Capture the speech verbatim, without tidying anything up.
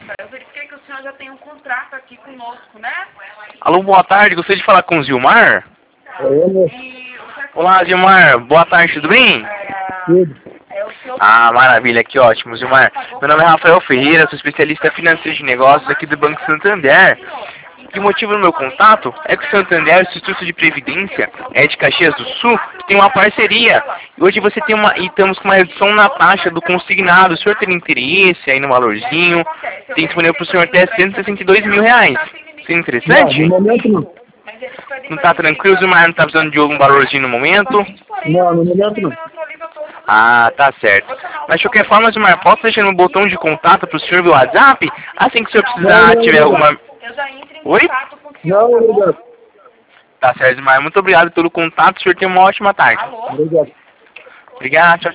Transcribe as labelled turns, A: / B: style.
A: Eu verifiquei que o senhor já tem um contrato aqui conosco, né?
B: Alô, boa tarde. Gostaria de falar com o Zilmar?
C: É eu,
A: E o senhor...
B: Olá, Zilmar. Boa tarde, tudo bem?
C: tudo.
A: É o senhor...
B: Ah, maravilha, que ótimo, Zilmar. Meu nome é Rafael Ferreira, sou especialista financeiro de negócios aqui do Banco Santander. E o motivo do meu contato é que o Santander, o Instituto de Previdência, é de Caxias do Sul, tem uma parceria. E hoje você tem uma, e estamos com uma redução na taxa do consignado. O senhor tem interesse aí no valorzinho? Tem disponível para o senhor até cento e sessenta e dois mil reais. Isso é
C: Não,
B: interessante?
C: no momento não.
B: Não tá tranquilo, Zilmar? Não tá precisando de algum valorzinho no momento?
C: Não, no momento não.
B: Ah, tá certo. Mas de qualquer forma, Zilmar, posso deixar no botão de contato pro senhor via WhatsApp? Assim que o senhor precisar,
C: Não, não,
B: tiver
C: não.
B: alguma...
A: Eu já entro em
B: Oi?
A: contato com o senhor,
C: Não,
A: tá bom?
C: obrigado.
B: Tá certo, Zilmar. Muito obrigado pelo contato. O senhor tem uma ótima tarde.
A: Alô?
C: Obrigado.
B: Obrigado, tchau.